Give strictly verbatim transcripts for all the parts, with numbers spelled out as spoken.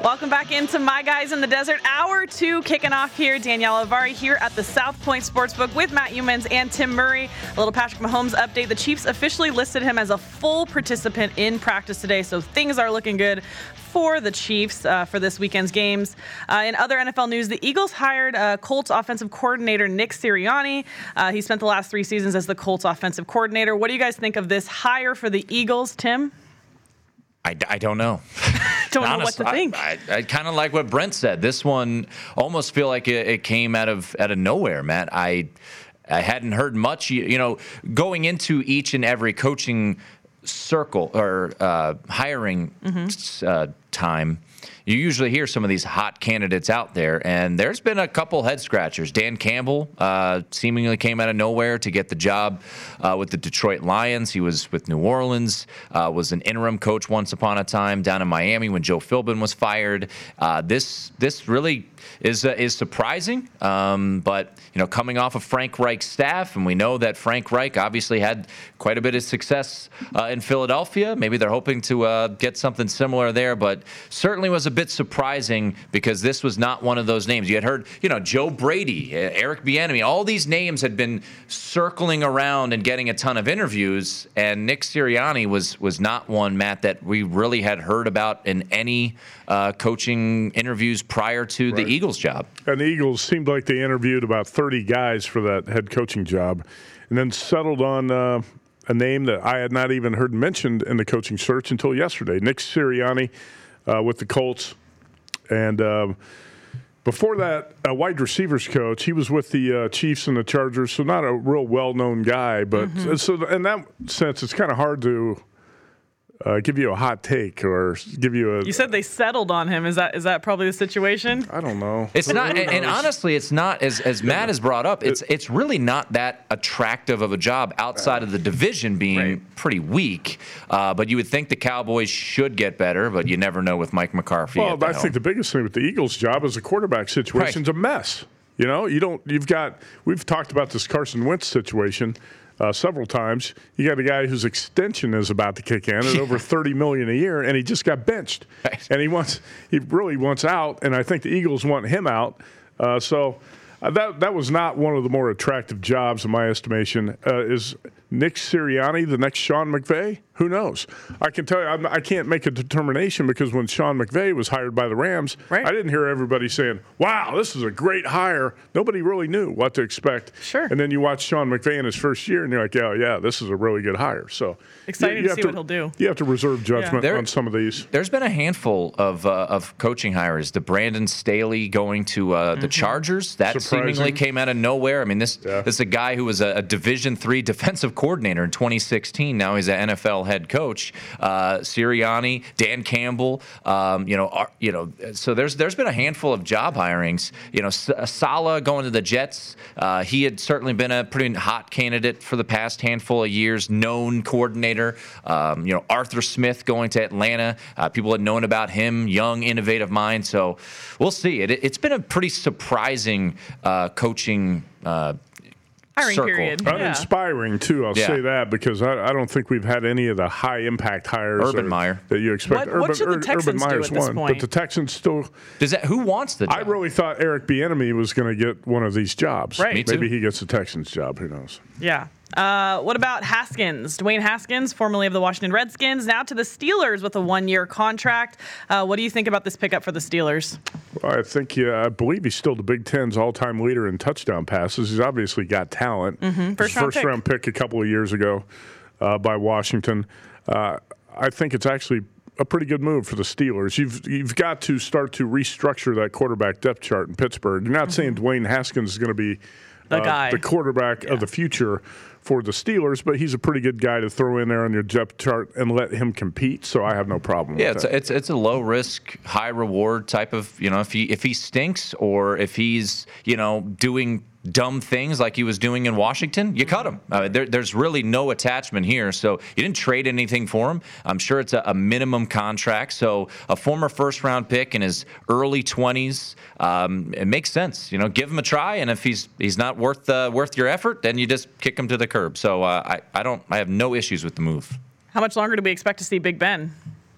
Welcome back into My Guys in the Desert. Hour two kicking off here. Danielle Avari here at the South Point Sportsbook with Matt Youmans and Tim Murray. A little Patrick Mahomes update. The Chiefs officially listed him as a full participant in practice today, so things are looking good for the Chiefs uh, for this weekend's games. Uh, in other N F L news, the Eagles hired uh, Colts offensive coordinator Nick Sirianni. Uh, he spent the last three seasons as the Colts offensive coordinator. What do you guys think of this hire for the Eagles, Tim? I, I don't know. Don't Honest, know what to think. I, I, I kind of like what Brent said. This one almost feel like it, it came out of out of nowhere, Matt. I I hadn't heard much. You, you know, going into each and every coaching circle or uh, hiring mm-hmm. uh, time, you usually hear some of these hot candidates out there, and there's been a couple head scratchers. Dan Campbell uh, seemingly came out of nowhere to get the job uh, with the Detroit Lions. He was with New Orleans, uh, was an interim coach once upon a time down in Miami when Joe Philbin was fired. Uh, this this really is uh, is surprising, um, but you know, coming off of Frank Reich's staff, and we know that Frank Reich obviously had quite a bit of success uh, in Philadelphia. Maybe they're hoping to uh, get something similar there, but certainly was a bit surprising because this was not one of those names. You had heard, you know, Joe Brady, Eric Bieniemy, all these names had been circling around and getting a ton of interviews, and Nick Sirianni was was not one, Matt, that we really had heard about in any uh, coaching interviews prior to right. the Eagles job. And the Eagles seemed like they interviewed about thirty guys for that head coaching job and then settled on uh, a name that I had not even heard mentioned in the coaching search until yesterday, Nick Sirianni uh, with the Colts. And um, before that, a wide receivers coach. He was with the uh, Chiefs and the Chargers, so not a real well-known guy. But mm-hmm. so in that sense, it's kind of hard to Uh, give you a hot take or give you a. You said they settled on him. Is that is that probably the situation? I don't know. It's Who not, and, and honestly, it's not as as Matt has brought up. It's it's really not that attractive of a job outside of the division being right. pretty weak. Uh, but you would think the Cowboys should get better, but you never know with Mike McCarthy. Well, at the I helm. think the biggest thing with the Eagles' job is the quarterback situation's right. a mess. You know, you don't. You've got. We've talked about this Carson Wentz situation. Uh, several times. You got a guy whose extension is about to kick in at over thirty million dollars a year, and he just got benched. Right. And he wants, he really wants out, and I think the Eagles want him out. Uh, so uh, that that was not one of the more attractive jobs in my estimation. Uh, is Nick Sirianni the next Sean McVay? Who knows? I can tell you, I'm, I can't make a determination because when Sean McVay was hired by the Rams, right. I didn't hear everybody saying, wow, this is a great hire. Nobody really knew what to expect. Sure. And then you watch Sean McVay in his first year, and you're like, oh, yeah, this is a really good hire. So excited you, you to see to, what he'll do. You have to reserve judgment yeah. there, on some of these. There's been a handful of uh, of coaching hires. The Brandon Staley going to uh, the mm-hmm. Chargers, that Surprising. seemingly came out of nowhere. I mean, this, yeah. this is a guy who was a, a Division three defensive coordinator in twenty sixteen. Now he's an N F L head coach. Uh, Sirianni, Dan Campbell, um, you know, are, you know. So there's there's been a handful of job hirings. You know, Saleh going to the Jets. Uh, he had certainly been a pretty hot candidate for the past handful of years. Known coordinator. Um, you know, Arthur Smith going to Atlanta. Uh, people had known about him. Young, innovative mind. So we'll see. It, it's been a pretty surprising uh, coaching. Uh, Hiring circle. period. Uninspiring, too, I'll yeah. say that, because I, I don't think we've had any of the high-impact hires Urban Meyer. that you expect. What, Urban, what should the Texans Urban Meyer's do at this one, point? but the Texans still. Does that? Who wants the job? I really thought Eric Bieniemy was going to get one of these jobs. Right. Me too. Maybe he gets the Texans job. Who knows? Yeah. Uh, what about Haskins? Dwayne Haskins, formerly of the Washington Redskins, now to the Steelers with a one-year contract. Uh, what do you think about this pickup for the Steelers? Well, I think, yeah, I believe he's still the Big Ten's all-time leader in touchdown passes. He's obviously got talent. Mm-hmm. First, round, first pick. round pick a couple of years ago uh, by Washington. Uh, I think it's actually a pretty good move for the Steelers. You've you've got to start to restructure that quarterback depth chart in Pittsburgh. You're not mm-hmm. saying Dwayne Haskins is going to be the, uh, guy. the quarterback yeah. of the future for the Steelers, but he's a pretty good guy to throw in there on your depth chart and let him compete. So I have no problem. Yeah, with it's that. a, it's it's a low risk, high reward type of, you know, if he if he stinks or if he's, you know, doing dumb things like he was doing in Washington, you cut him. Uh, there, there's really no attachment here. So you didn't trade anything for him. I'm sure it's a, a minimum contract. So a former first round pick in his early twenties, um, it makes sense. You know, give him a try, and if he's he's not worth uh, worth your effort, then you just kick him to the curb. So uh, I I don't I have no issues with the move. How much longer do we expect to see Big Ben?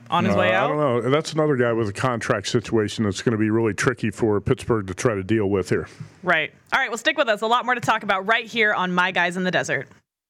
on his uh, way out? I don't know. That's another guy with a contract situation that's going to be really tricky for Pittsburgh to try to deal with here. Right. All right, well, stick with us. A lot more to talk about right here on My Guys in the Desert.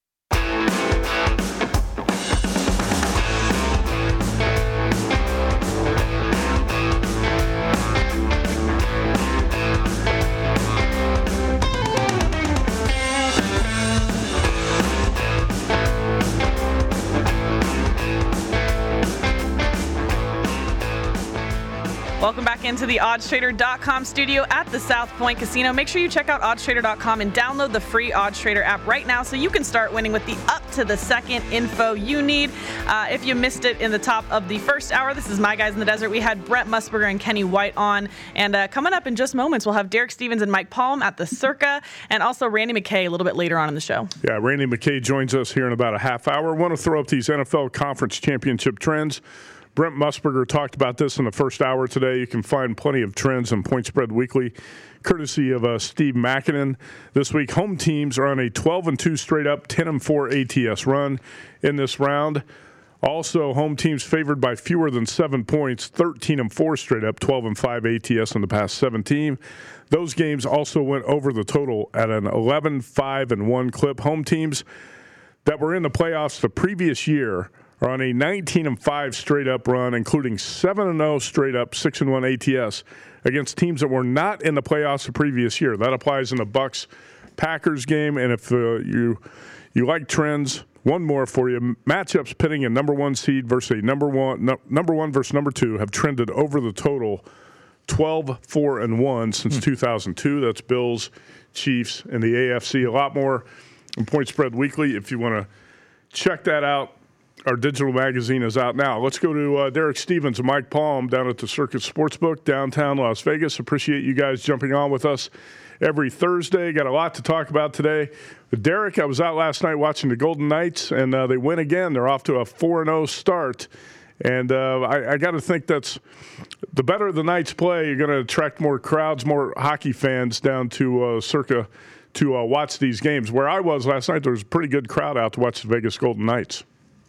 Welcome back into the odds trader dot com studio at the South Point Casino. Make sure you check out odds trader dot com and download the free OddsTrader app right now so you can start winning with the up-to-the-second info you need. Uh, if you missed it in the top of the first hour, this is My Guys in the Desert. We had Brent Musburger and Kenny White on. And uh, coming up in just moments, we'll have Derek Stevens and Mike Palm at the Circa, and also Randy McKay a little bit later on in the show. Yeah, Randy McKay joins us here in about a half hour. I want to throw up these N F L Conference Championship trends. Brent Musburger talked about this in the first hour today. You can find plenty of trends on Point Spread Weekly, courtesy of uh, Steve Makinen. This week, home teams are on a twelve and two straight up, ten and four A T S run in this round. Also, home teams favored by fewer than seven points, thirteen and four straight up, twelve and five A T S in the past seventeen. Those games also went over the total at an eleven five and one clip. Home teams that were in the playoffs the previous year are on a nineteen and five straight up run, including seven and oh straight up, six and one A T S against teams that were not in the playoffs the previous year. That applies in the Bucs Packers game. And if uh, you you like trends, one more for you. Matchups pitting a number one seed versus a number one no, number one versus number two have trended over the total twelve four and one since two thousand two. That's Bills, Chiefs, and the A F C. A lot more in Point Spread Weekly if you want to check that out. Our digital magazine is out now. Let's go to uh, Derek Stevens and Mike Palm down at the Circuit Sportsbook, downtown Las Vegas. Appreciate you guys jumping on with us every Thursday. Got a lot to talk about today. But Derek, I was out last night watching the Golden Knights, and uh, they win again. They're off to a four and oh start. And uh, I, I got to think that's the better the Knights play, you're going to attract more crowds, more hockey fans down to uh, Circa to uh, watch these games. Where I was last night, there was a pretty good crowd out to watch the Vegas Golden Knights.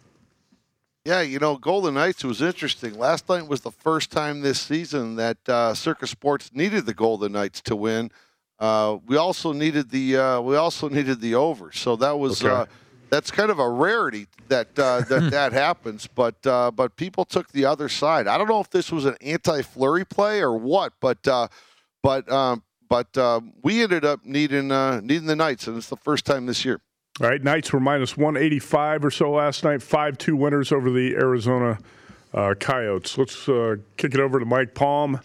Yeah, you know, Golden Knights was interesting. Last night was the first time this season that uh, Circa Sports needed the Golden Knights to win. Uh, we also needed the uh, we also needed the over, so that was okay. uh, that's kind of a rarity that uh, that that happens. But uh, but people took the other side. I don't know if this was an anti-Fleury play or what, but uh, but um, but uh, we ended up needing uh, needing the Knights, and it's the first time this year. All right, Knights were minus one eighty-five or so last night, five two winners over the Arizona uh, Coyotes. Let's uh, kick it over to Mike Palm.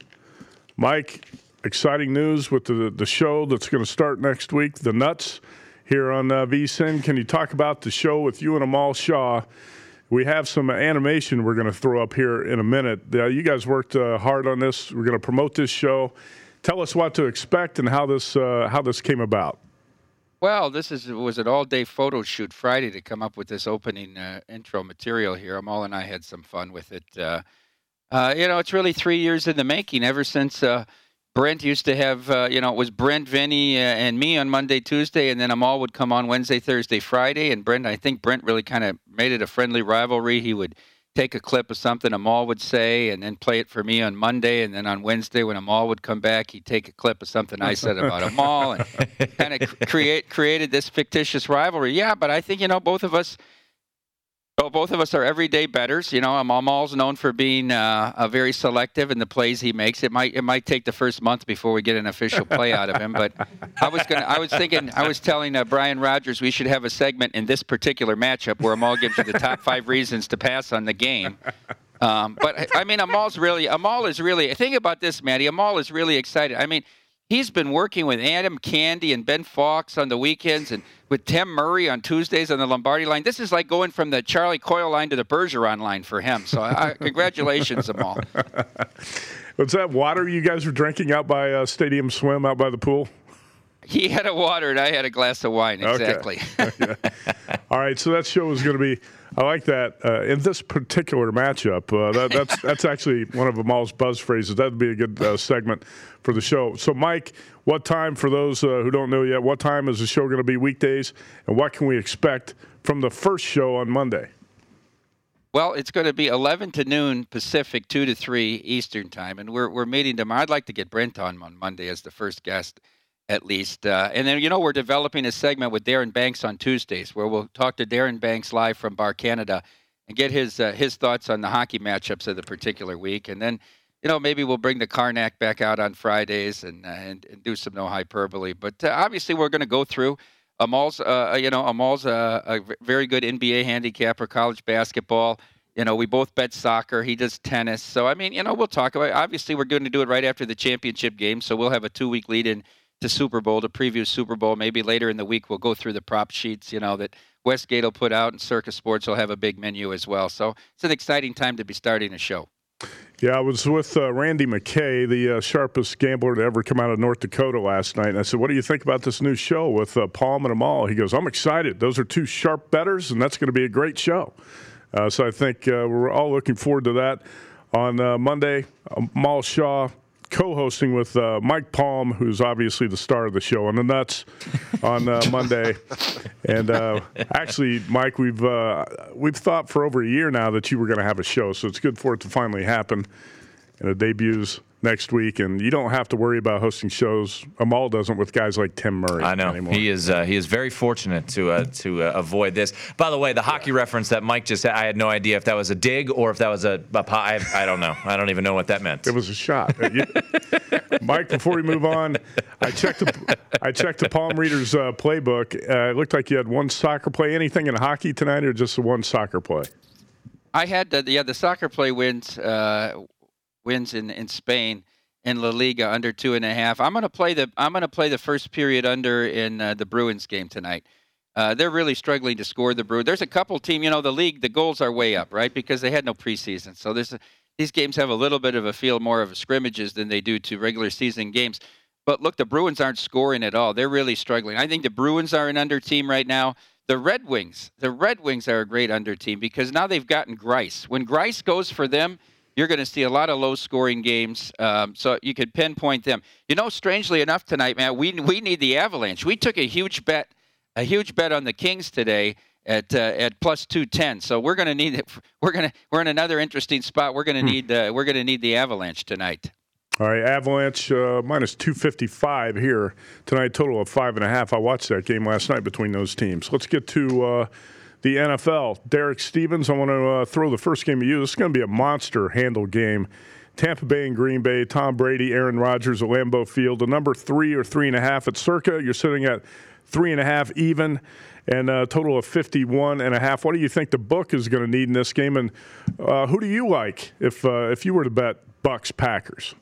Mike, exciting news with the, the show that's going to start next week, The Nuts, here on uh, V S I N. Can you talk about the show with you and Amal Shaw? We have some animation we're going to throw up here in a minute. Uh, you guys worked uh, hard on this. We're going to promote this show. Tell us what to expect and how this uh, how this came about. Well, this is was an all-day photo shoot Friday to come up with this opening uh, intro material here. Amal and I had some fun with it. Uh, uh, you know, it's really three years in the making. Ever since uh, Brent used to have, uh, you know, it was Brent, Vinny, uh, and me on Monday, Tuesday, and then Amal would come on Wednesday, Thursday, Friday. And Brent, I think Brent really kind of made it a friendly rivalry. He would take a clip of something Amal would say and then play it for me on Monday. And then on Wednesday, when Amal would come back, he'd take a clip of something I said about Amal and kind of create created this fictitious rivalry. Yeah, but I think, you know, both of us, well, both of us are everyday bettors. You know, Amal's known for being uh, uh, very selective in the plays he makes. It might it might take the first month before we get an official play out of him. But I was gonna I was thinking I was telling uh, Brian Rogers we should have a segment in this particular matchup where Amal gives you the top five reasons to pass on the game. Um, but I mean, Amal's really Amal is really. Think about this, Matty. Amal is really excited. I mean, he's been working with Adam Candy and Ben Fox on the weekends and with Tim Murray on Tuesdays on the Lombardi line. This is like going from the Charlie Coyle line to the Bergeron line for him. So uh, congratulations, Amal. Was that water you guys were drinking out by uh, Stadium Swim, out by the pool? He had a water and I had a glass of wine, exactly. Okay. All right, so that show is going to be, I like that. Uh, in this particular matchup, uh, that, that's that's actually one of Amal's buzz phrases. That would be a good uh, segment for the show. So, Mike, what time, for those uh, who don't know yet, what time is the show going to be weekdays, and what can we expect from the first show on Monday? Well, it's going to be eleven to noon Pacific, two to three Eastern time, and we're we're meeting tomorrow. I'd like to get Brent on on Monday as the first guest, at least. Uh, and then, you know, we're developing a segment with Darren Banks on Tuesdays, where we'll talk to Darren Banks live from Bar Canada and get his uh, his thoughts on the hockey matchups of the particular week. And then, you know, maybe we'll bring the Karnak back out on Fridays and uh, and, and do some no hyperbole. But uh, obviously, we're going to go through. Amal's, uh, you know, Amal's a, a very good N B A handicapper, college basketball. You know, we both bet soccer. He does tennis. So, I mean, you know, we'll talk about it. Obviously, we're going to do it right after the championship game. So we'll have a two-week lead-in to Super Bowl, to preview Super Bowl. Maybe later in the week, we'll go through the prop sheets, you know, that Westgate will put out, and Circus Sports will have a big menu as well. So it's an exciting time to be starting a show. Yeah, I was with uh, Randy McKay, the uh, sharpest gambler to ever come out of North Dakota last night. And I said, what do you think about this new show with uh, Palm and Amal? He goes, I'm excited. Those are two sharp bettors, and that's going to be a great show. Uh, so I think uh, we're all looking forward to that. On uh, Monday, Amal Shaw co-hosting with uh, Mike Palm, who's obviously the star of the show on the Nuts on uh, Monday. And uh, actually, Mike, we've uh, we've thought for over a year now that you were going to have a show, so it's good for it to finally happen. And it debuts next week, and you don't have to worry about hosting shows. Amal doesn't with guys like Tim Murray. I know anymore. he is. Uh, he is very fortunate to uh, to uh, avoid this. By the way, the hockey yeah. reference that Mike just had, I had no idea if that was a dig or if that was a. a I, I don't know. I don't even know what that meant. It was a shot. Mike, before we move on, I checked the I checked the Palm Readers uh, playbook. Uh, it looked like you had one soccer play. Anything in hockey tonight, or just the one soccer play? I had the yeah the soccer play wins uh, wins in, in Spain in La Liga under two and a half. I'm gonna play the I'm gonna play the first period under in uh, the Bruins game tonight. Uh, they're really struggling to score, the Bruins. There's a couple team, you know, the league, the goals are way up, right? Because they had no preseason. So there's a, these games have a little bit of a feel more of a scrimmages than they do to regular season games. But look, the Bruins aren't scoring at all. They're really struggling. I think the Bruins are an under team right now. The Red Wings, the Red Wings are a great under team because now they've gotten Greiss. When Greiss goes for them, you're going to see a lot of low-scoring games, um, so you could pinpoint them. You know, strangely enough tonight, man, we we need the Avalanche. We took a huge bet, a huge bet on the Kings today at uh, at plus two ten. So we're going to need it. We're going to we're in another interesting spot. We're going to hmm. need uh, we're going to need the Avalanche tonight. All right, Avalanche uh, minus two fifty-five here tonight. Total of five and a half. I watched that game last night between those teams. Let's get to. Uh, The N F L, Derek Stevens, I want to uh, throw the first game at you. This is going to be a monster handle game. Tampa Bay and Green Bay, Tom Brady, Aaron Rodgers at Lambeau Field. The number three or three and a half at Circa. You're sitting at three and a half even, and a total of fifty-one and a half. What do you think the book is going to need in this game? And uh, who do you like if uh, if you were to bet Bucks Packers?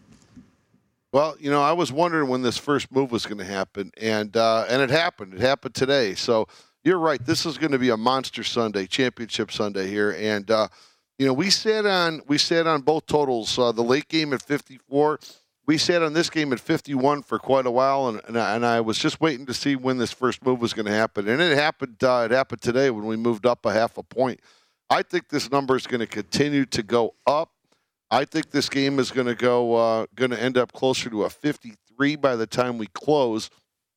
Well, you know, I was wondering when this first move was going to happen, and uh, and it happened. It happened today. So. You're right. This is going to be a monster Sunday, championship Sunday here, and uh, you know we sat on we sat on both totals. Uh, the late game at fifty-four, we sat on this game at fifty-one for quite a while, and and I, and I was just waiting to see when this first move was going to happen, and it happened. Uh, it happened today when we moved up a half a point. I think this number is going to continue to go up. I think this game is going to go uh, going to end up closer to a fifty-three by the time we close.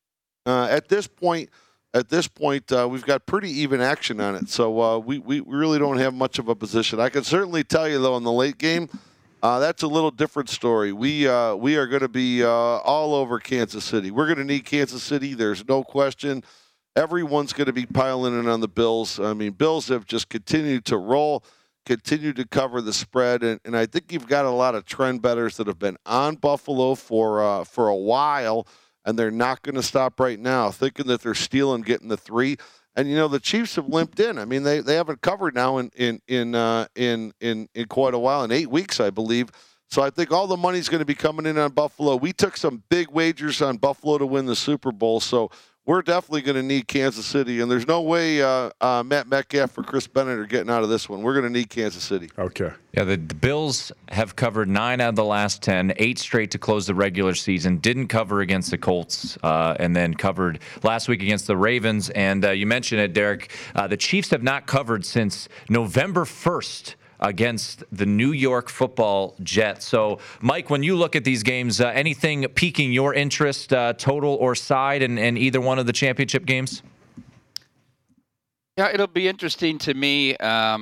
Uh, at this point. At this point, uh, we've got pretty even action on it, so uh, we, we really don't have much of a position. I can certainly tell you, though, in the late game, uh, that's a little different story. We uh, we are going to be uh, all over Kansas City. We're going to need Kansas City. There's no question. Everyone's going to be piling in on the Bills. I mean, Bills have just continued to roll, continued to cover the spread, and, and I think you've got a lot of trend bettors that have been on Buffalo for uh, for a while. And they're not going to stop right now, thinking that they're stealing, getting the three. And you know the Chiefs have limped in. I mean, they, they haven't covered now in in in, uh, in in in quite a while, in eight weeks, I believe. So I think all the money's going to be coming in on Buffalo. We took some big wagers on Buffalo to win the Super Bowl, so we're definitely going to need Kansas City. And there's no way uh, uh, Matt Metcalf or Chris Bennett are getting out of this one. We're going to need Kansas City. Okay. Yeah, the, the Bills have covered nine out of the last ten, eight straight to close the regular season. Didn't cover against the Colts, uh, and then covered last week against the Ravens. And uh, you mentioned it, Derek. Uh, the Chiefs have not covered since November first. Against the New York Football Jets. So, Mike, when you look at these games, uh, anything piquing your interest, uh, total or side, in, in either one of the championship games? Yeah, it'll be interesting to me. Um,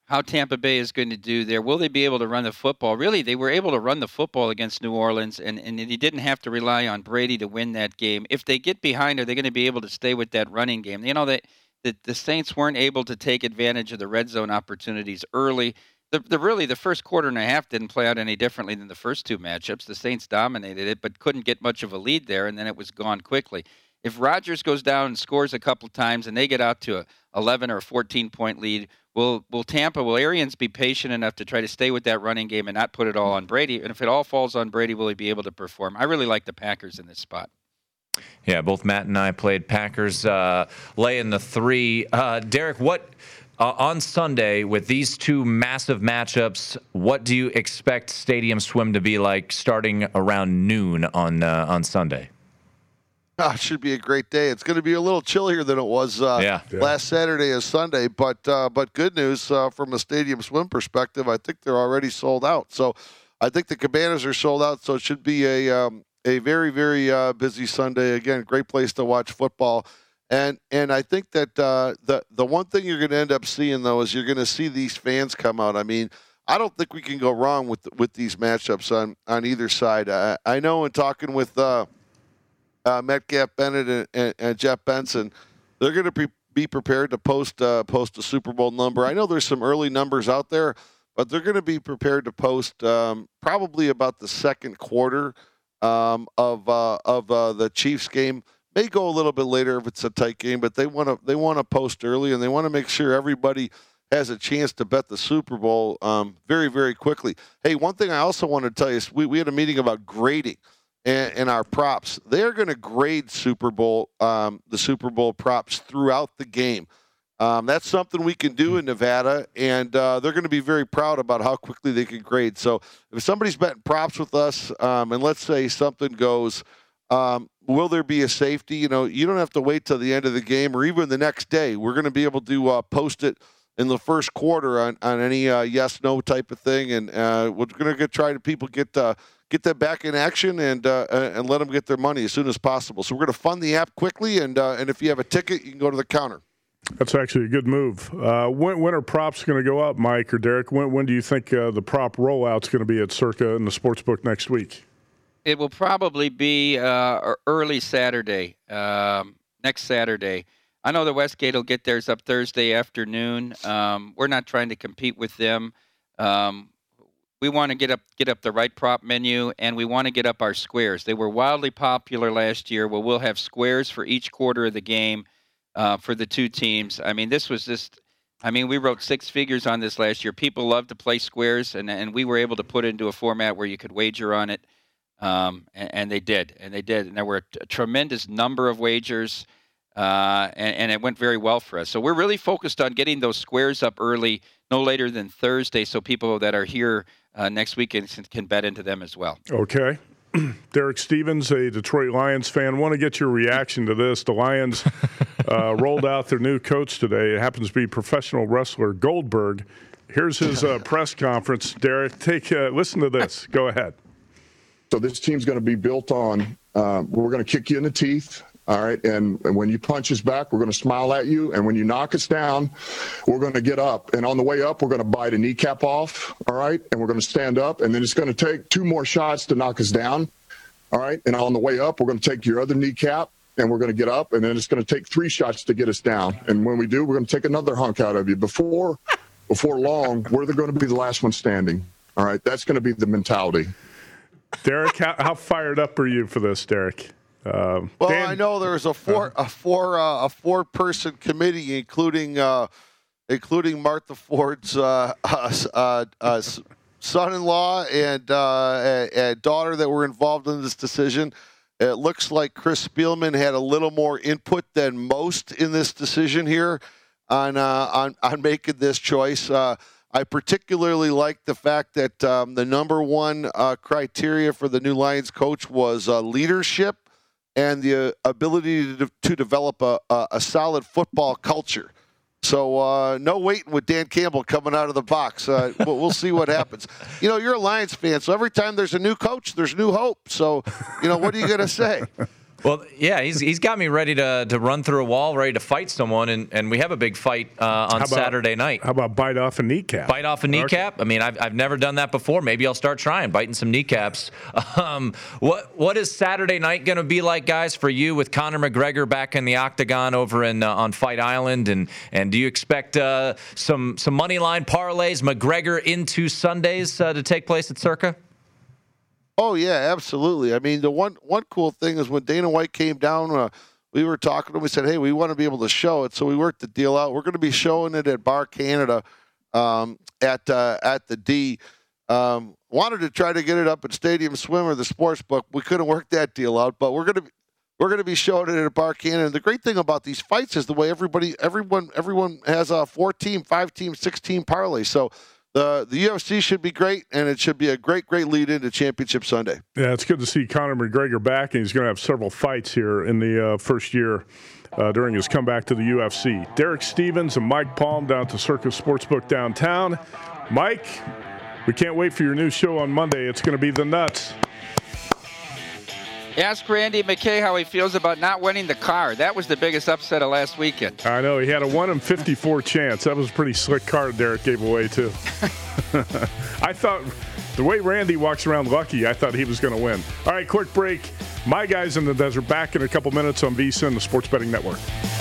how Tampa Bay is going to do there. Will they be able to run the football? Really, they were able to run the football against New Orleans, and, and they didn't have to rely on Brady to win that game. If they get behind, are they going to be able to stay with that running game? You know, that the, the Saints weren't able to take advantage of the red zone opportunities early. The, the really, the first quarter and a half didn't play out any differently than the first two matchups. The Saints dominated it, but couldn't get much of a lead there, and then it was gone quickly. If Rodgers goes down and scores a couple times and they get out to a eleven or a fourteen-point lead, will will Tampa, will Arians be patient enough to try to stay with that running game and not put it all on Brady? And if it all falls on Brady, will he be able to perform? I really like the Packers in this spot. Yeah, both Matt and I played Packers uh, laying the three. Uh, Derek, what uh, on Sunday with these two massive matchups, what do you expect Stadium Swim to be like starting around noon on uh, on Sunday? Oh, it should be a great day. It's going to be a little chillier than it was uh, yeah. last Saturday and Sunday, but uh, but good news uh, from a Stadium Swim perspective. I think they're already sold out. So I think the Cabanas are sold out. So it should be a um, a very very uh, busy Sunday. Again, great place to watch football. And and I think that uh, the the one thing you're going to end up seeing though is you're going to see these fans come out. I mean, I don't think we can go wrong with with these matchups on on either side. I, I know in talking with. Uh, Uh, Metcalf Bennett and, and, and Jeff Benson, they're going to be, be prepared to post uh, post a Super Bowl number. I know there's some early numbers out there, but they're going to be prepared to post um, probably about the second quarter um, of uh, of uh, the Chiefs game. May go a little bit later if it's a tight game, but they want to they want to post early and they want to make sure everybody has a chance to bet the Super Bowl um, very very quickly. Hey, one thing I also want to tell you is we we had a meeting about grading. And, and our props, they're going to grade Super Bowl, um, the Super Bowl props throughout the game. Um, that's something we can do in Nevada, and uh, they're going to be very proud about how quickly they can grade. So if somebody's betting props with us, um, and let's say something goes, um, will there be a safety? You know, you don't have to wait till the end of the game or even the next day. We're going to be able to uh, post it in the first quarter on, on any uh, yes/no type of thing, and uh, we're going to try to people get uh, get them back in action and uh, and let them get their money as soon as possible. So we're going to fund the app quickly, and uh, and if you have a ticket, you can go to the counter. That's actually a good move. Uh, when, when are props going to go up, Mike or Derek? When, when do you think uh, the prop rollout's going to be at Circa and the Sportsbook next week? It will probably be uh, early Saturday, um, next Saturday. I know the Westgate will get theirs up Thursday afternoon. Um, we're not trying to compete with them. Um, we want to get up get up the right prop menu, and we want to get up our squares. They were wildly popular last year. Well, we'll have squares for each quarter of the game uh, for the two teams. I mean, this was just – I mean, we wrote six figures on this last year. People love to play squares, and, and we were able to put it into a format where you could wager on it, um, and, and they did. And they did. And there were a, a tremendous number of wagers. Uh, and, and it went very well for us. So we're really focused on getting those squares up early, no later than Thursday, so people that are here uh, next weekend can, can bet into them as well. Okay. Derek Stevens, a Detroit Lions fan, want to get your reaction to this. The Lions uh, rolled out their new coach today. It happens to be professional wrestler Goldberg. Here's his uh, press conference. Derek, take uh, listen to this. Go ahead. So this team's going to be built on uh, we're going to kick you in the teeth. All right. And, and when you punch us back, we're going to smile at you. And when you knock us down, we're going to get up. And on the way up, we're going to bite a kneecap off. All right. And we're going to stand up. And then it's going to take two more shots to knock us down. All right. And on the way up, we're going to take your other kneecap and we're going to get up. And then it's going to take three shots to get us down. And when we do, we're going to take another hunk out of you. Before, before long, we're going to be the last one standing. All right. That's going to be the mentality. Derek, how, how fired up are you for this, Derek? Um, well, Dan, I know there's a four uh, a four uh, a four person committee, including uh, including Martha Ford's uh, uh, uh, son-in-law and uh, and daughter that were involved in this decision. It looks like Chris Spielman had a little more input than most in this decision here on uh, on on making this choice. Uh, I particularly like the fact that um, the number one uh, criteria for the new Lions coach was uh, leadership and the ability to, to develop a, a, a solid football culture. So uh, no waiting with Dan Campbell coming out of the box. Uh, we'll, we'll see what happens. You know, you're a Lions fan, so every time there's a new coach, there's new hope. So, you know, what are you going to say? Well, yeah, he's he's got me ready to to run through a wall, ready to fight someone, and, and we have a big fight uh, on about, Saturday night. How about bite off a kneecap? Bite off a kneecap? Okay. I mean, I've I've never done that before. Maybe I'll start trying, biting some kneecaps. Um, what what is Saturday night going to be like, guys, for you with Conor McGregor back in the octagon over in uh, on Fight Island, and and do you expect uh, some some money line parlays, McGregor into Sundays uh, to take place at Circa? Oh, yeah, absolutely. I mean, the one one cool thing is when Dana White came down, uh, we were talking to him. We said, hey, we want to be able to show it. So we worked the deal out. We're going to be showing it at Bar Canada um, at uh, at the D. Um, wanted to try to get it up at Stadium Swim or the Sports Book. We couldn't work that deal out, but we're going to be, we're going to be showing it at Bar Canada. And the great thing about these fights is the way everybody, everyone, everyone has a four-team, five-team, six-team parlay. So The the U F C should be great, and it should be a great, great lead into Championship Sunday. Yeah, it's good to see Conor McGregor back, and he's going to have several fights here in the uh, first year uh, during his comeback to the U F C. Derek Stevens and Mike Palm down to Circa Sportsbook downtown. Mike, we can't wait for your new show on Monday. It's going to be The Nuts. Ask Randy McKay how he feels about not winning the car. That was the biggest upset of last weekend. I know. He had a one in fifty-four chance. That was a pretty slick card Derek gave away, too. I thought, the way Randy walks around lucky, I thought he was going to win. All right, quick break. My Guys in the Desert back in a couple minutes on VSiN, the Sports Betting Network.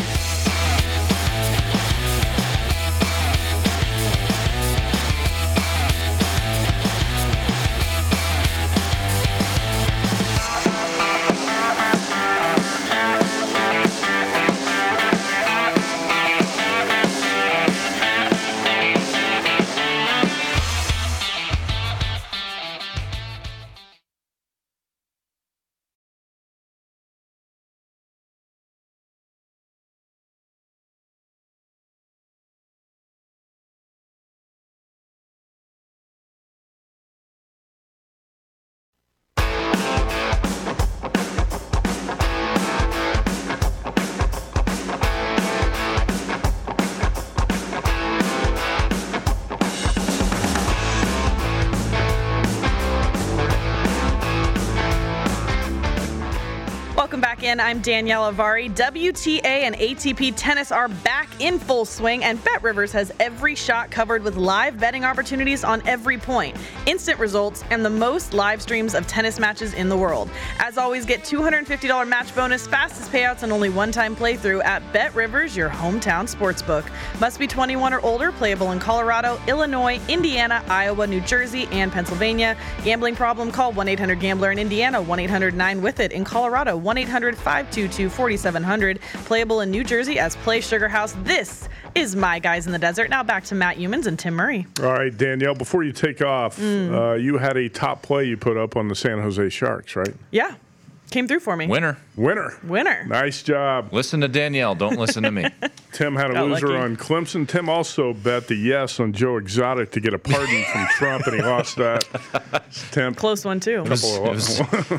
In. I'm Danielle Avari. W T A and A T P tennis are back in full swing, and BetRivers has every shot covered with live betting opportunities on every point, instant results, and the most live streams of tennis matches in the world. As always, get two hundred fifty dollars match bonus, fastest payouts, and only one-time playthrough at BetRivers, your hometown sportsbook. Must be twenty-one or older, playable in Colorado, Illinois, Indiana, Iowa, New Jersey, and Pennsylvania. Gambling problem? Call one eight hundred gambler in Indiana, one eight hundred nine with it in Colorado, one eight hundred five two two four seven zero zero. Playable in New Jersey as Play Sugar House. This is My Guys in the Desert. Now back to Matt Youmans and Tim Murray. All right, Danielle, before you take off, mm. uh, you had a top play you put up on the San Jose Sharks, right? Yeah. Came through for me. Winner. Winner. Winner. Nice job. Listen to Danielle. Don't listen to me. Tim had a Got loser lucky. on Clemson. Tim also bet the yes on Joe Exotic to get a pardon from Trump, and he lost that. Tim. Close one, too. It was, it was,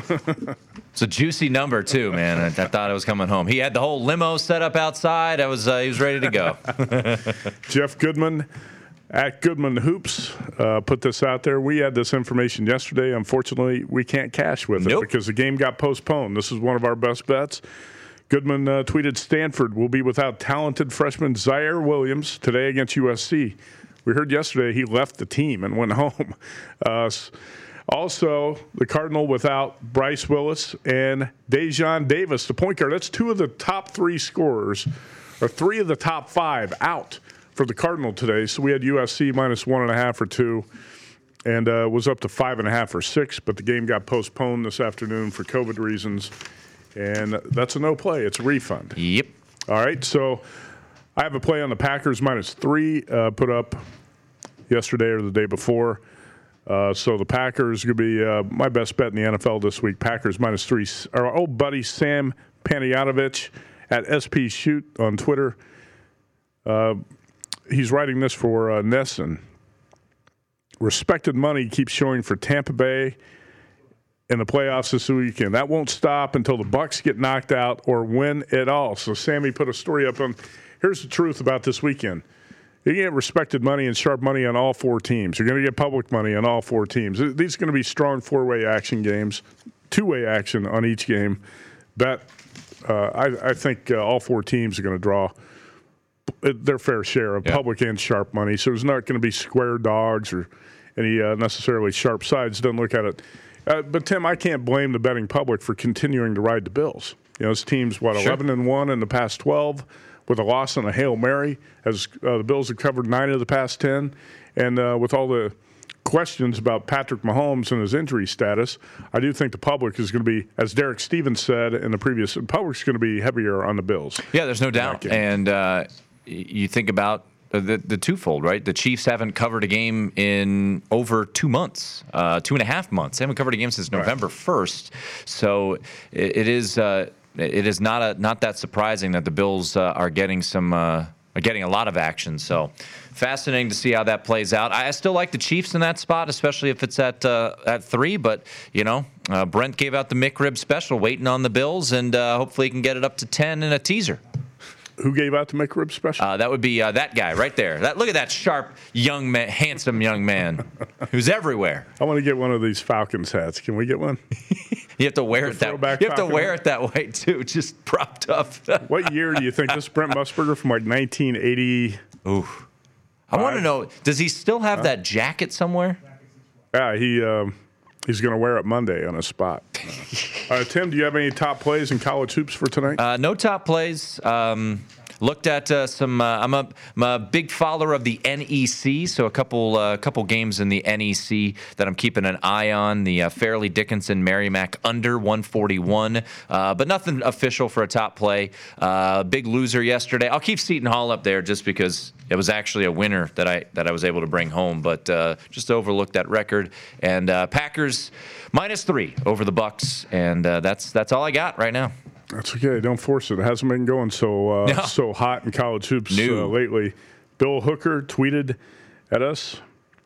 it's a juicy number, too, man. I, I thought I was coming home. He had the whole limo set up outside. I was, uh, he was ready to go. Jeff Goodman at Goodman Hoops uh, put this out there. We had this information yesterday. Unfortunately, we can't cash with it nope. because the game got postponed. This is one of our best bets. Goodman uh, tweeted, Stanford will be without talented freshman Zaire Williams today against U S C. We heard yesterday he left the team and went home. Uh, also, the Cardinal without Bryce Willis and Dejon Davis, the point guard. That's two of the top three scorers, or three of the top five out for the Cardinal today. So we had U S C minus one and a half or two, and uh, was up to five and a half or six, but the game got postponed this afternoon for COVID reasons, and that's a no play. It's a refund. Yep. All right, so I have a play on the Packers minus three uh, put up yesterday or the day before. Uh, so the Packers going to be uh, my best bet in the N F L this week. Packers minus three. Our old buddy Sam Panayotovich at S P Shoot on Twitter. Uh, he's writing this for uh, Nesson. Respected money keeps showing for Tampa Bay in the playoffs this weekend. That won't stop until the Bucs get knocked out or win it all. So Sammy put a story up on. Here's the truth about this weekend. You get respected money and sharp money on all four teams. You're going to get public money on all four teams. These are going to be strong four-way action games, two-way action on each game. bet. Uh, I, I think uh, all four teams are going to draw their fair share of yeah. public and sharp money. So there's not going to be square dogs or any uh, necessarily sharp sides. Doesn't look at it. Uh, but, Tim, I can't blame the betting public for continuing to ride the Bills. You know, this team's, what, sure. eleven and one in the past twelve with a loss and a Hail Mary. As uh, the Bills have covered nine of the past ten. And uh, with all the questions about Patrick Mahomes and his injury status, I do think the public is going to be, as Derek Stevens said in the previous, the public's going to be heavier on the Bills. Yeah, there's no doubt. And uh, you think about the, the twofold, right? The Chiefs haven't covered a game in over two months, uh, two and a half months. They haven't covered a game since November first. So it, it is uh, it is not a not that surprising that the Bills uh, are getting some uh, are getting a lot of action. So fascinating to see how that plays out. I still like the Chiefs in that spot, especially if it's at uh, at three. But you know, uh, Brent gave out the McRib special, waiting on the Bills, and uh, hopefully he can get it up to ten in a teaser. Who gave out the McRib special? Uh, that would be uh, that guy right there. That look at that sharp, young man, handsome young man who's everywhere. I want to get one of these Falcons hats. Can we get one? You have to wear it that. You have to wear it that way too, just propped up. What year do you think this is? Brent Musburger from like nineteen eighty? Ooh, I want to know. Does he still have huh? that jacket somewhere? Yeah, he um, he's going to wear it Monday on a spot. Uh, Tim, do you have any top plays in college hoops for tonight? Uh, no top plays. Um, looked at uh, some. Uh, I'm, a, I'm a big follower of the N E C, so a couple uh, couple games in the N E C that I'm keeping an eye on. The uh, Fairleigh Dickinson Merrimack under one forty-one, uh, but nothing official for a top play. Uh, big loser yesterday. I'll keep Seton Hall up there just because it was actually a winner that I that I was able to bring home, but uh, just overlooked that record. And uh, Packers minus three over the Bucks, and uh, that's that's all I got right now. That's okay. Don't force it. It hasn't been going so uh, no. so hot in college hoops no. uh, lately. Bill Hooker tweeted at us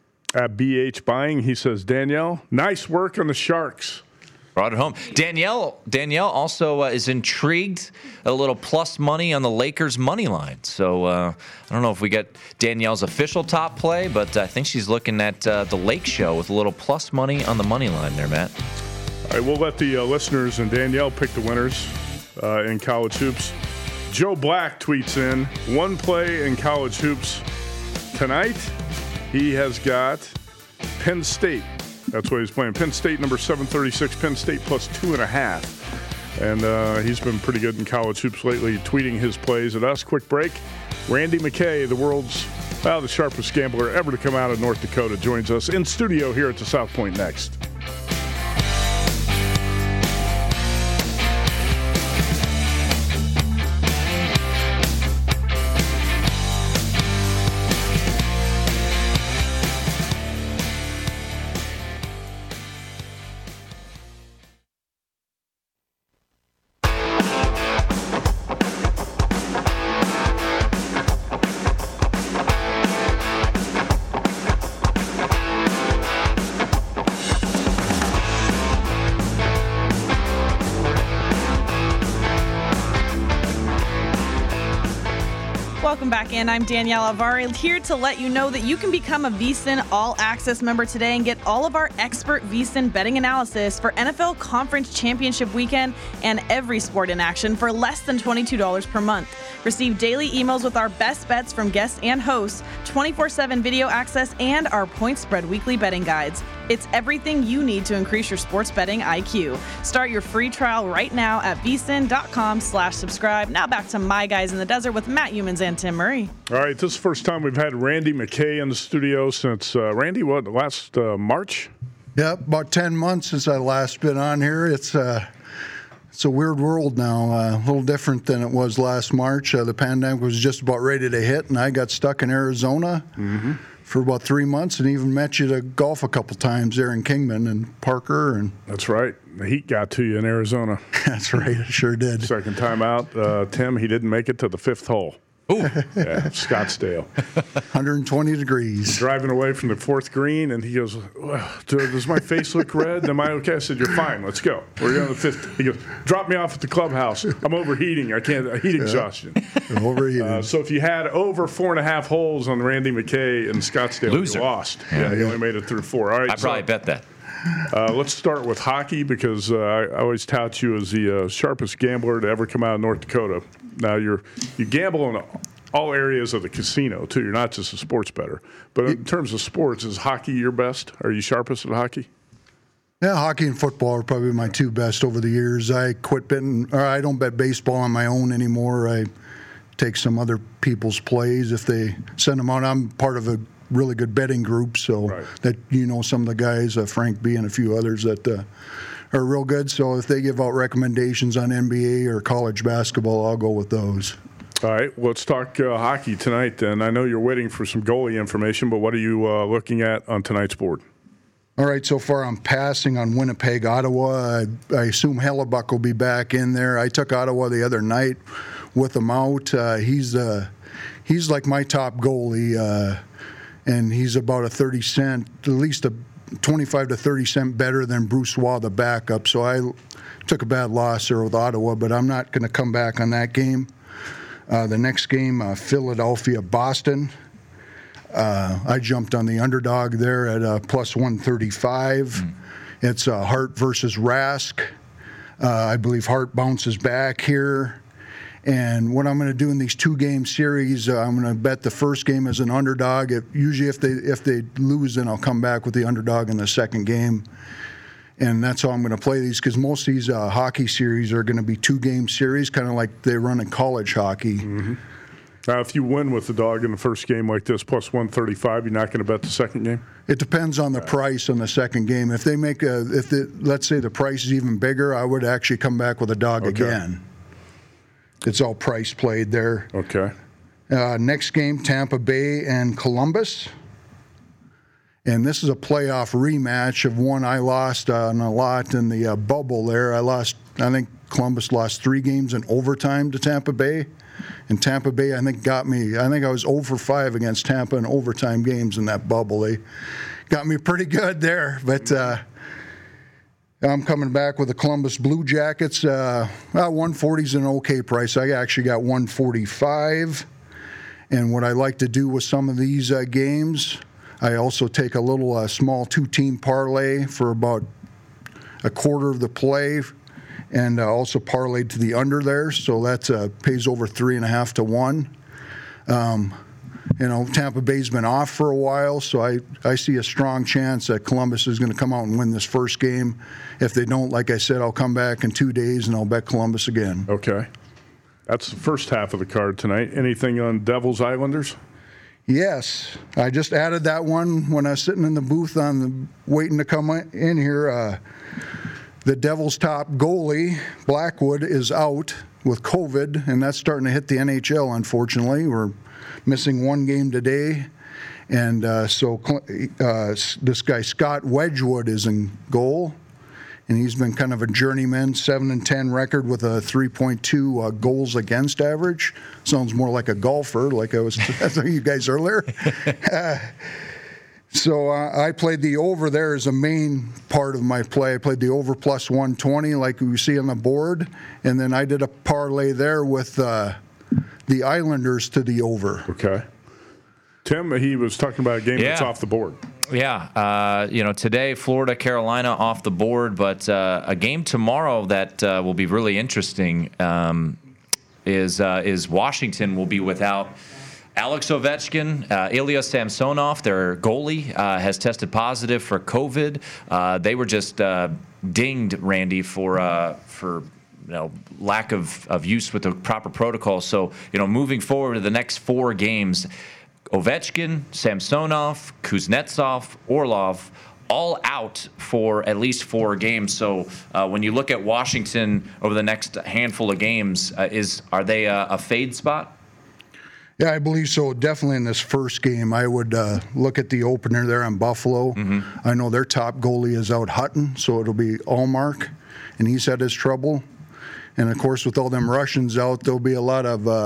at B H Buying. He says, Danielle, nice work on the Sharks. Brought it home. Danielle Danielle also uh, is intrigued a little plus money on the Lakers money line. So uh, I don't know if we get Danielle's official top play, but I think she's looking at uh, the Lake Show with a little plus money on the money line there, Matt. All right, we'll let the uh, listeners and Danielle pick the winners uh, in college hoops. Joe Black tweets in, one play in college hoops tonight. He has got Penn State. That's what he's playing. Penn State, number seven thirty-six. Penn State plus two and a half. And uh, he's been pretty good in college hoops lately, tweeting his plays at us. Quick break. Randy McKay, the world's, well, the sharpest gambler ever to come out of North Dakota, joins us in studio here at the South Point next. And I'm Danielle Avari, here to let you know that you can become a VSiN All Access member today and get all of our expert VSiN betting analysis for N F L Conference Championship Weekend and every sport in action for less than twenty-two dollars per month. Receive daily emails with our best bets from guests and hosts, twenty-four seven video access, and our point spread weekly betting guides. It's everything you need to increase your sports betting I Q. Start your free trial right now at vsin.com slash subscribe. Now back to My Guys in the Desert with Matt Youmans and Tim Murray. All right, this is the first time we've had Randy McKay in the studio since, uh, Randy, what, last uh, March? Yep, about ten months since I last been on here. It's uh, it's a weird world now, uh, a little different than it was last March. Uh, the pandemic was just about ready to hit, and I got stuck in Arizona. Mm-hmm. For about three months, and even met you to golf a couple times there in Kingman and Parker. And that's right. The heat got to you in Arizona. That's right. It sure did. Second time out, uh, Tim, he didn't make it to the fifth hole. Ooh. Yeah, Scottsdale. one hundred twenty degrees. Driving away from the fourth green, and he goes, does my face look red? Am I okay? I said, you're fine. Let's go. We're going to the fifth. He goes, drop me off at the clubhouse. I'm overheating. I can't, heat exhaustion. Yeah. Overheating. Uh, so if you had over four and a half holes on Randy McKay in Scottsdale, Loser. you lost. Yeah. yeah, he only made it through four. All right. I so, probably bet that. Uh, let's start with hockey because uh, I, I always tout you as the uh, sharpest gambler to ever come out of North Dakota. Now, you're you gamble in all areas of the casino, too. You're not just a sports bettor. But in terms of sports, is hockey your best? Are you sharpest at hockey? Yeah, hockey and football are probably my two best over the years. I quit betting, or I don't bet baseball on my own anymore. I take some other people's plays if they send them out. I'm part of a really good betting group, so right. that you know some of the guys, uh, Frank B and a few others that uh, are real good. So if they give out recommendations on N B A or college basketball, I'll go with those. All right, let's talk uh, hockey tonight then. I know you're waiting for some goalie information, but what are you uh, looking at on tonight's board? All right, so far I'm passing on Winnipeg, Ottawa. I, I assume Hellebuck will be back in there. I took Ottawa the other night with him out. Uh, he's uh, he's like my top goalie, uh, and he's about a thirty cent, at least a twenty-five to thirty cent better than Bruce Waugh, the backup. So I took a bad loss there with Ottawa, but I'm not going to come back on that game. Uh, the next game, uh, Philadelphia, Boston. Uh, I jumped on the underdog there at uh, plus one thirty-five. Mm. It's uh, Hart versus Rask. Uh, I believe Hart bounces back here. And what I'm going to do in these two-game series, uh, I'm going to bet the first game as an underdog. If, usually if they if they lose, then I'll come back with the underdog in the second game. And that's how I'm going to play these, because most of these uh, hockey series are going to be two-game series, kind of like they run in college hockey. Mm-hmm. Now, if you win with the dog in the first game like this, plus one thirty-five, you're not going to bet the second game? It depends on the price on the second game. If they make a, if the, let's say the price is even bigger, I would actually come back with a dog okay. again. It's all price played there. Okay. Uh, next game, Tampa Bay and Columbus. And this is a playoff rematch of one I lost uh, on a lot in the uh, bubble there. I lost, I think Columbus lost three games in overtime to Tampa Bay. And Tampa Bay, I think, got me, I think I was zero for five against Tampa in overtime games in that bubble. They got me pretty good there. But uh, I'm coming back with the Columbus Blue Jackets. Uh, well, one forty is an okay price. I actually got one forty-five. And what I like to do with some of these uh, games, I also take a little uh, small two-team parlay for about a quarter of the play, and uh, also parlayed to the under there, so that uh, pays over three and a half to one. Um, you know, Tampa Bay's been off for a while, so I, I see a strong chance that Columbus is going to come out and win this first game. If they don't, like I said, I'll come back in two days and I'll bet Columbus again. Okay. That's the first half of the card tonight. Anything on Devils Islanders? Yes, I just added that one when I was sitting in the booth on the waiting to come in here. Uh, the Devils' top goalie, Blackwood, is out with COVID, and that's starting to hit the N H L, unfortunately. We're missing one game today. And uh, so uh, this guy, Scott Wedgwood, is in goal. And he's been kind of a journeyman, seven and ten record with a three point two uh, goals against average. Sounds more like a golfer, like I was telling you guys earlier. uh, so uh, I played the over there as a main part of my play. I played the over plus one twenty, like we see on the board, and then I did a parlay there with uh, the Islanders to the over. Okay. Tim, he was talking about a game yeah. that's off the board. Yeah, uh, you know, today, Florida, Carolina off the board, but uh, a game tomorrow that uh, will be really interesting um, is uh, is Washington will be without Alex Ovechkin. uh, Ilya Samsonov, their goalie, uh, has tested positive for COVID. Uh, they were just uh, dinged, Randy, for uh, for you know lack of, of use with the proper protocol. So, you know, moving forward to the next four games, Ovechkin, Samsonov, Kuznetsov, Orlov, all out for at least four games. So uh, when you look at Washington over the next handful of games, uh, is are they a, a fade spot? Yeah, I believe so. Definitely in this first game, I would uh, look at the opener there on Buffalo. Mm-hmm. I know their top goalie is out Hutton, so it'll be Allmark, and he's had his trouble. And, of course, with all them Russians out, there'll be a lot of uh,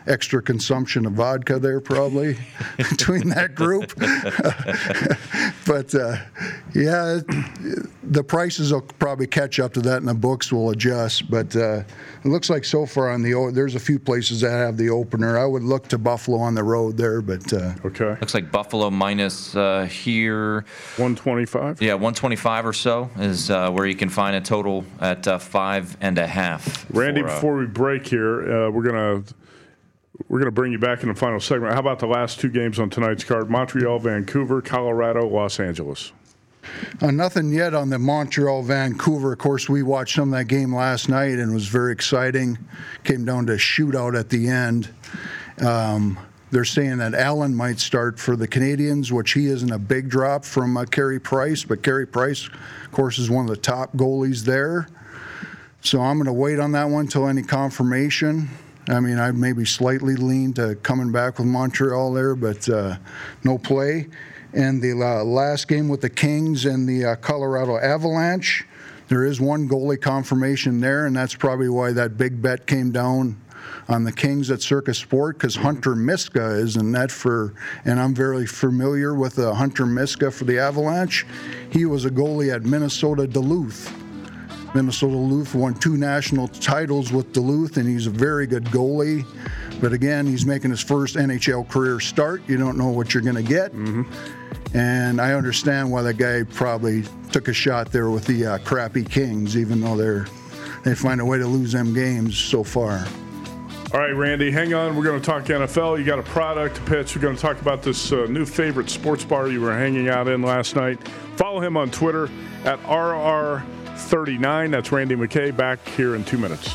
extra consumption of vodka there probably between that group. But uh, yeah, the prices will probably catch up to that, and the books will adjust. But uh, it looks like so far on the there's a few places that have the opener. I would look to Buffalo on the road there, but uh, okay. Looks like Buffalo minus uh, here one twenty-five. Yeah, one twenty-five or so is uh, where you can find a total at uh, five and a half. Randy, for, uh, before we break here, uh, we're gonna we're gonna bring you back in the final segment. How about the last two games on tonight's card? Montreal, Vancouver, Colorado, Los Angeles. Uh, nothing yet on the Montreal Vancouver. Of course, we watched some of that game last night and it was very exciting. Came down to a shootout at the end. Um, they're saying that Allen might start for the Canadians, which he isn't a big drop from uh, Carey Price, but Carey Price, of course, is one of the top goalies there. So I'm going to wait on that one until any confirmation. I mean, I maybe slightly lean to coming back with Montreal there, but uh, no play. And the uh, last game with the Kings and the uh, Colorado Avalanche, there is one goalie confirmation there, and that's probably why that big bet came down on the Kings at Circus Sport, because Hunter Miska is in net for, and I'm very familiar with uh, Hunter Miska for the Avalanche. He was a goalie at Minnesota Duluth. Minnesota Duluth won two national titles with Duluth, and he's a very good goalie. But again, he's making his first N H L career start. You don't know what you're going to get. Mm-hmm. And I understand why that guy probably took a shot there with the uh, crappy Kings, even though they're they find a way to lose them games so far. All right, Randy, hang on. We're going to talk N F L. You got a product to pitch. We're going to talk about this uh, new favorite sports bar you were hanging out in last night. Follow him on Twitter at R R thirty-nine. That's Randy McKay, back here in two minutes.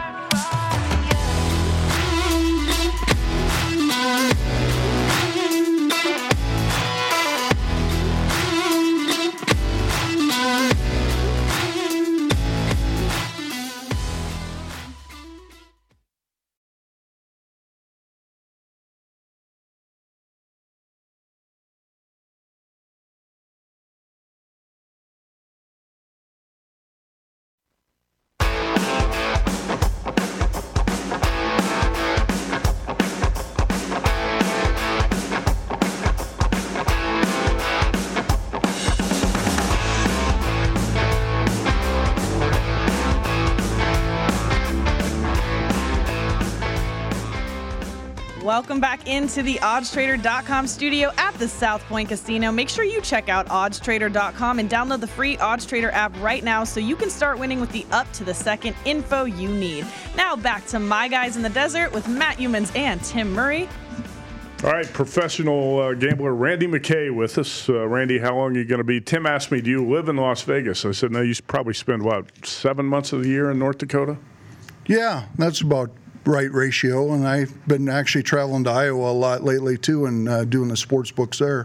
Welcome back into the odds trader dot com studio at the South Point Casino. Make sure you check out odds trader dot com and download the free OddsTrader app right now so you can start winning with the up-to-the-second info you need. Now back to My Guys in the Desert with Matt Youmans and Tim Murray. All right, professional uh, gambler Randy McKay with us. Uh, Randy, how long are you going to be? Tim asked me, do you live in Las Vegas? I said, no, you probably spend, what, seven months of the year in North Dakota? Yeah, that's about right ratio, and I've been actually traveling to Iowa a lot lately too, and uh, doing the sports books there.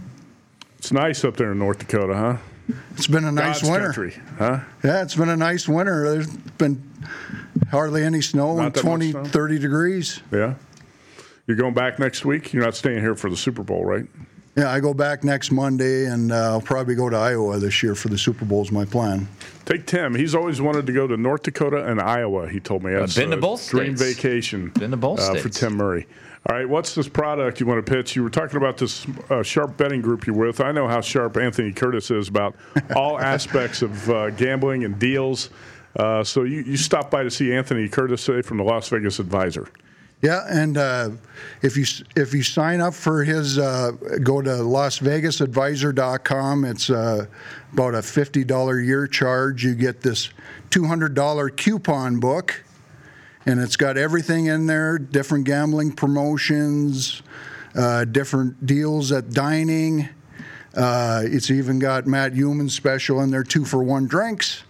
It's nice up there in North Dakota, huh? It's been a nice God's winter, country, huh? Yeah, it's been a nice winter. There's been hardly any snow and twenty, snow. thirty degrees. Yeah. You're going back next week? You're not staying here for the Super Bowl, right? Yeah, I go back next Monday, and uh, I'll probably go to Iowa this year for the Super Bowl is my plan. Take Tim. He's always wanted to go to North Dakota and Iowa, he told me. That's uh, been to both dream states. vacation Been to both uh, states. for Tim Murray. All right, what's this product you want to pitch? You were talking about this uh, Sharp betting group you're with. I know how sharp Anthony Curtis is about all aspects of uh, gambling and deals. Uh, so you, you stopped by to see Anthony Curtis today from the Las Vegas Advisor. Yeah, and uh, if you if you sign up for his, uh, go to las vegas advisor dot com. It's uh, about a fifty dollars a year charge. You get this two hundred dollars coupon book, and it's got everything in there, different gambling promotions, uh, different deals at dining. Uh, it's even got Matt Youmans special in there, two for one drinks.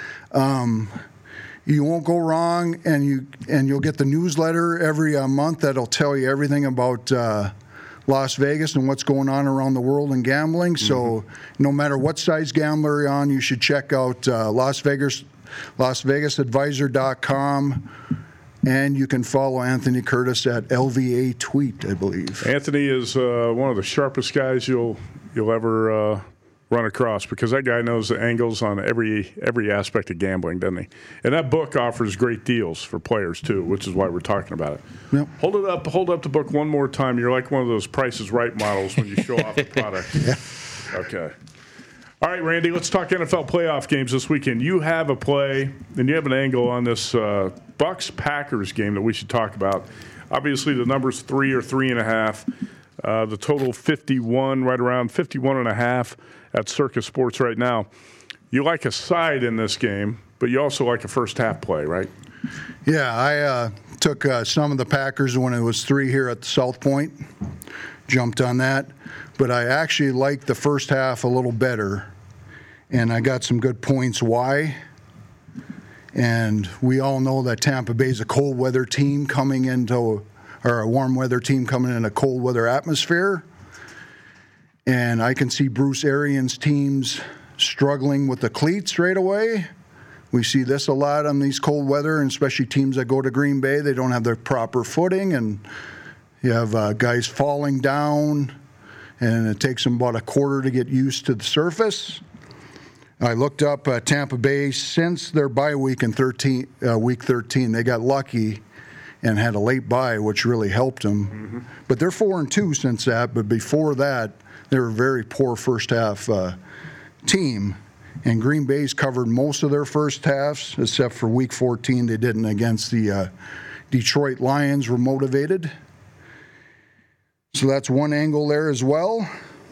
Um, You won't go wrong, and you and you'll get the newsletter every uh, month that'll tell you everything about uh, Las Vegas and what's going on around the world in gambling. Mm-hmm. So, no matter what size gambler you're on, you should check out uh, Las Vegas, las vegas advisor dot com, and you can follow Anthony Curtis at L V A Tweet, I believe. Anthony is uh, one of the sharpest guys you'll you'll ever uh, run across, because that guy knows the angles on every every aspect of gambling, doesn't he? And that book offers great deals for players too, which is why we're talking about it. Yep. Hold it up, hold up the book one more time. You're like one of those Price is Right models when you show off the product. Yeah. Okay. All right, Randy, let's talk N F L playoff games this weekend. You have a play, and you have an angle on this uh, Bucs-Packers game that we should talk about. Obviously, the number's three or three and a half. Uh, the total fifty-one, right around fifty-one and a half at Circus Sports right now. You like a side in this game, but you also like a first half play, right? Yeah, I uh, took uh, some of the Packers when it was three here at the South Point, jumped on that, but I actually liked the first half a little better, and I got some good points why. And we all know that Tampa Bay is a cold weather team coming into, or a warm weather team coming in a cold weather atmosphere. And I can see Bruce Arians' teams struggling with the cleats right away. We see this a lot on these cold weather, and especially teams that go to Green Bay. They don't have their proper footing, and you have uh, guys falling down, and it takes them about a quarter to get used to the surface. I looked up uh, Tampa Bay since their bye week in thirteen, uh, week thirteen. They got lucky and had a late bye, which really helped them. Mm-hmm. But they're four and two since that. But before that, they were a very poor first half uh, team. And Green Bay's covered most of their first halves, except for week fourteen. They didn't against the uh, Detroit Lions. Were motivated. So that's one angle there as well.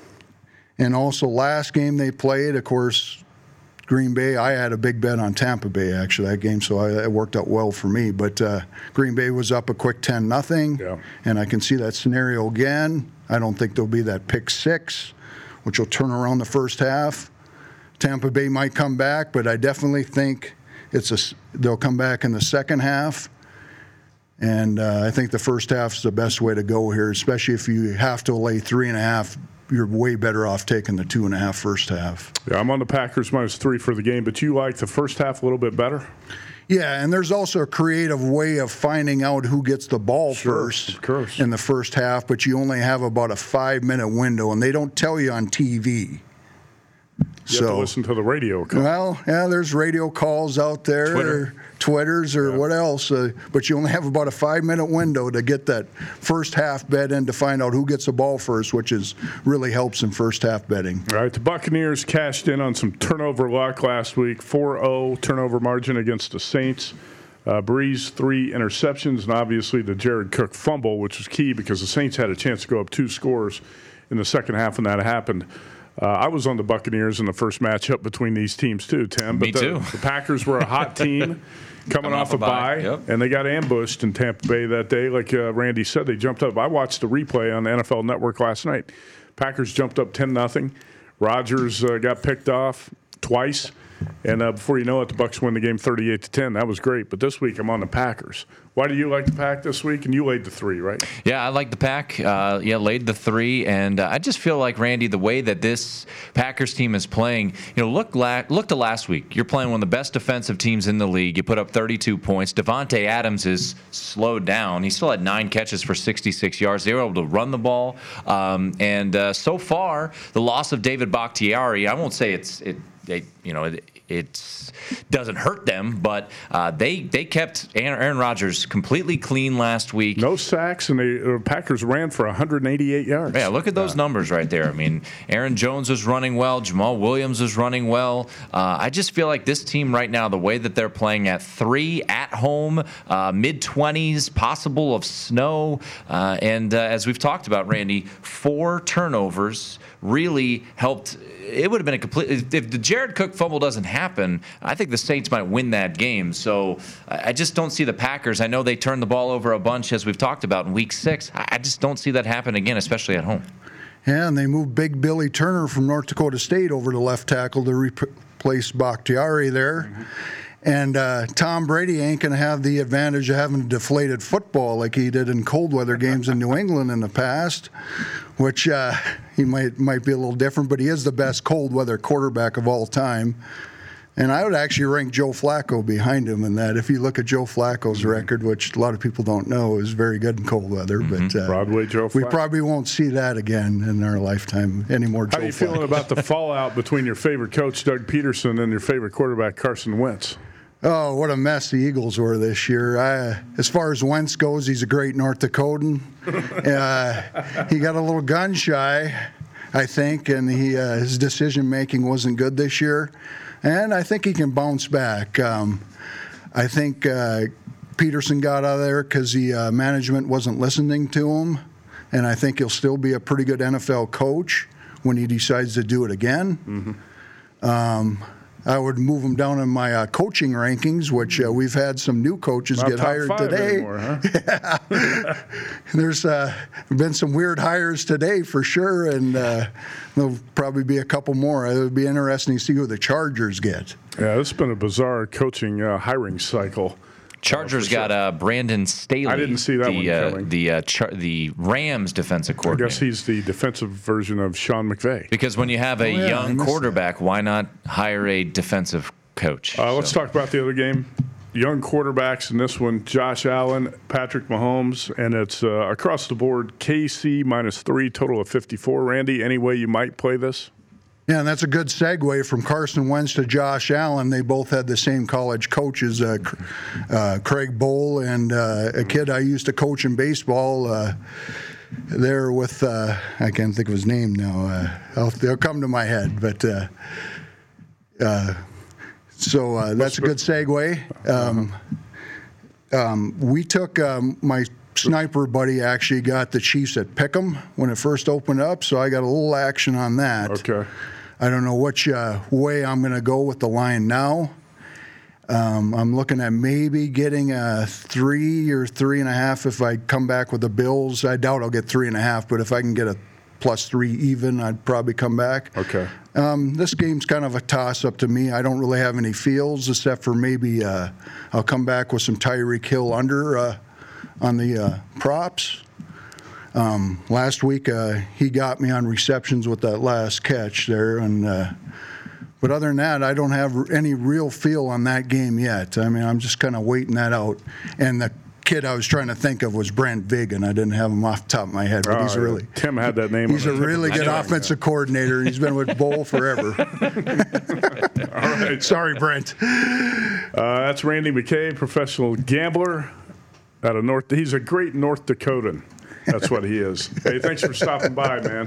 And also last game they played, of course, Green Bay, I had a big bet on Tampa Bay, actually, that game, so I, it worked out well for me. But uh, Green Bay was up a quick ten nothing, yeah. And I can see that scenario again. I don't think there'll be that pick six, which will turn around the first half. Tampa Bay might come back, but I definitely think it's a, they'll come back in the second half. And uh, I think the first half is the best way to go here, especially if you have to lay three and a half. You're way better off taking the two and a half first half. Yeah, I'm on the Packers minus three for the game, but you like the first half a little bit better? Yeah, and there's also a creative way of finding out who gets the ball sure, first of course. in the first half, but you only have about a five-minute window, and they don't tell you on T V. You so, have to listen to the radio call. Well, yeah, there's radio calls out there, Twitter. or Twitters, or yeah. what else. Uh, but you only have about a five-minute window to get that first half bet in to find out who gets the ball first, which is really helps in first half betting. All right, the Buccaneers cashed in on some turnover luck last week, four oh turnover margin against the Saints. Uh, Breeze, three interceptions, and obviously the Jared Cook fumble, which was key because the Saints had a chance to go up two scores in the second half when that happened. Uh, I was on the Buccaneers in the first matchup between these teams too, Tim. But Me the, too. The Packers were a hot team coming off, off a bye, yep. and they got ambushed in Tampa Bay that day. Like uh, Randy said, they jumped up. I watched the replay on the N F L Network last night. Packers jumped up ten nothing. Rodgers uh, got picked off twice. And uh, before you know it, the Bucs win the game thirty-eight to ten. That was great. But this week, I'm on the Packers. Why do you like the Pack this week? And you laid the three, right? Yeah, I like the Pack. Uh, yeah, laid the three. And uh, I just feel like, Randy, the way that this Packers team is playing, you know, look, la- look to last week. You're playing one of the best defensive teams in the league. You put up thirty-two points. Devontae Adams is slowed down. He still had nine catches for sixty-six yards. They were able to run the ball. Um, and uh, so far, the loss of David Bakhtiari, I won't say it's it. They, you know, it, it doesn't hurt them, but uh, they they kept Aaron Rodgers completely clean last week. No sacks, and the uh, Packers ran for one hundred eighty-eight yards. Yeah, look at those yeah. numbers right there. I mean, Aaron Jones was running well. Jamal Williams was running well. Uh, I just feel like this team right now, the way that they're playing at three, at home, uh, mid-twenties, possible of snow, uh, and uh, as we've talked about, Randy, four turnovers really helped. It would have been a complete. If the Jared Cook fumble doesn't happen, I think the Saints might win that game. So I just don't see the Packers. I know they turned the ball over a bunch, as we've talked about in Week Six. I just don't see that happen again, especially at home. Yeah, and they moved Big Billy Turner from North Dakota State over to left tackle to replace Bakhtiari there. Mm-hmm. And uh, Tom Brady ain't going to have the advantage of having a deflated football like he did in cold weather games in New England in the past, which uh, he might might be a little different, but he is the best cold weather quarterback of all time. And I would actually rank Joe Flacco behind him in that. If you look at Joe Flacco's mm-hmm. record, which a lot of people don't know, is very good in cold weather. Mm-hmm. But uh, Broadway Joe Flacco. We probably won't see that again in our lifetime anymore. How Joe are you Flacco. feeling about the fallout between your favorite coach, Doug Peterson, and your favorite quarterback, Carson Wentz? Oh, what a mess the Eagles were this year. I, as far as Wentz goes, he's a great North Dakotan. uh, he got a little gun shy, I think, and he uh, his decision-making wasn't good this year. And I think he can bounce back. Um, I think uh, Peterson got out of there because the uh, management wasn't listening to him. And I think he'll still be a pretty good N F L coach when he decides to do it again. Mm-hmm. Um, I would move him down in my uh, coaching rankings, which uh, we've had some new coaches Not get hired today. Anymore, huh? Yeah. There's uh, been some weird hires today for sure, and uh, there'll probably be a couple more. It would be interesting to see who the Chargers get. Yeah, this has been a bizarre coaching uh, hiring cycle. Chargers sure. got uh, Brandon Staley. I didn't see that the, one uh, coming. The uh, char- the Rams defensive coordinator. I guess he's the defensive version of Sean McVay. Because when you have a Oh, yeah, young quarterback, why not hire a defensive coach? Uh, let's So- talk about the other game. Young quarterbacks in this one, Josh Allen, Patrick Mahomes, and it's uh, across the board, K C minus three, total of fifty-four. Randy, any way you might play this? Yeah, and that's a good segue from Carson Wentz to Josh Allen. They both had the same college coaches, uh, uh, Craig Bowl and uh, a kid I used to coach in baseball. Uh, there with, uh, I can't think of his name now. Uh, I'll, they'll come to my head. But uh, uh, so uh, that's a good segue. Um, um, we took um, my sniper buddy actually got the Chiefs at Pick'em when it first opened up, so I got a little action on that. Okay. I don't know which uh, way I'm going to go with the line now. Um, I'm looking at maybe getting a three or three and a half if I come back with the Bills. I doubt I'll get three and a half, but if I can get a plus three even, I'd probably come back. Okay. Um, this game's kind of a toss-up to me. I don't really have any feels except for maybe uh, I'll come back with some Tyreek Hill under uh, on the uh, props. Um, last week, uh, he got me on receptions with that last catch there. and uh, But other than that, I don't have any real feel on that game yet. I mean, I'm just kind of waiting that out. And the kid I was trying to think of was Brent Vigen. I didn't have him off the top of my head, but Oh, he's a yeah. really Tim had that name. he's on a the really tip of good his tongue. offensive coordinator. He's been with Bowl forever. All right. Sorry, Brent. Uh, that's Randy McKay, professional gambler out of North. He's a great North Dakotan. That's what he is. Hey, thanks for stopping by, man.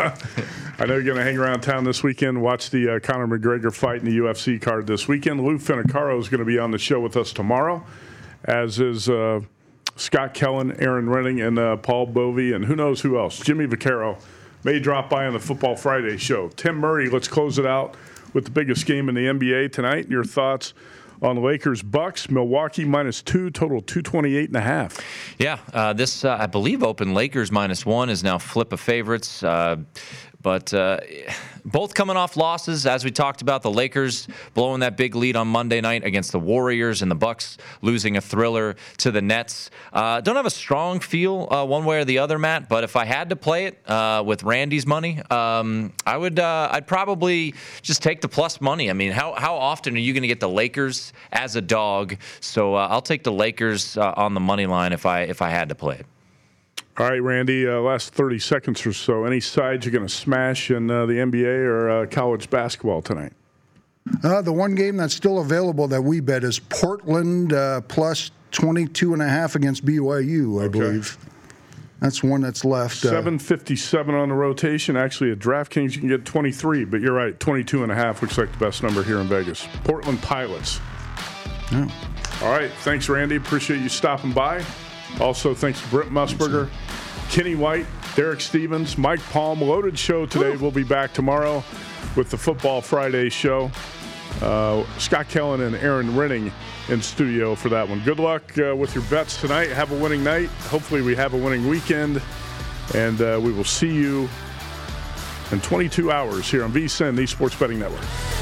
I know you're going to hang around town this weekend, watch the uh, Conor McGregor fight in the U F C card this weekend. Lou Finicaro is going to be on the show with us tomorrow, as is uh, Scott Kellen, Aaron Renning, and uh, Paul Bovey, and who knows who else. Jimmy Vaccaro may drop by on the Football Friday show. Tim Murray, let's close it out with the biggest game in the N B A tonight. Your thoughts on Lakers Bucks? Milwaukee minus two, total two twenty-eight and a half. Yeah, uh, this, uh, I believe, open Lakers minus one is now flip of favorites. Uh, but uh, both coming off losses, as we talked about. The Lakers blowing that big lead on Monday night against the Warriors, and the Bucks losing a thriller to the Nets. Uh, don't have a strong feel uh, one way or the other, Matt. But if I had to play it uh, with Randy's money, um, I would. Uh, I'd probably just take the plus money. I mean, how how often are you going to get the Lakers as a dog? So uh, I'll take the Lakers uh, on the money line if I if I had to play it. All right, Randy, uh, last thirty seconds or so. Any sides you're going to smash in uh, the N B A or uh, college basketball tonight? Uh, the one game that's still available that we bet is Portland uh, plus twenty-two and a half against B Y U, I Okay. believe. That's one that's left. Uh, seven fifty-seven on the rotation. Actually, at DraftKings, you can get twenty-three, but you're right, twenty-two and a half looks like the best number here in Vegas. Portland Pilots. yeah. All right, thanks, Randy. Appreciate you stopping by. Also, thanks to Brent Musburger, Kenny White, Derek Stevens, Mike Palm. Loaded show today. We'll be back tomorrow with the Football Friday show. Uh, Scott Kellen and Aaron Renning in studio for that one. Good luck uh, with your bets tonight. Have a winning night. Hopefully we have a winning weekend. And uh, we will see you in twenty-two hours here on V S I N, the Sports Betting Network.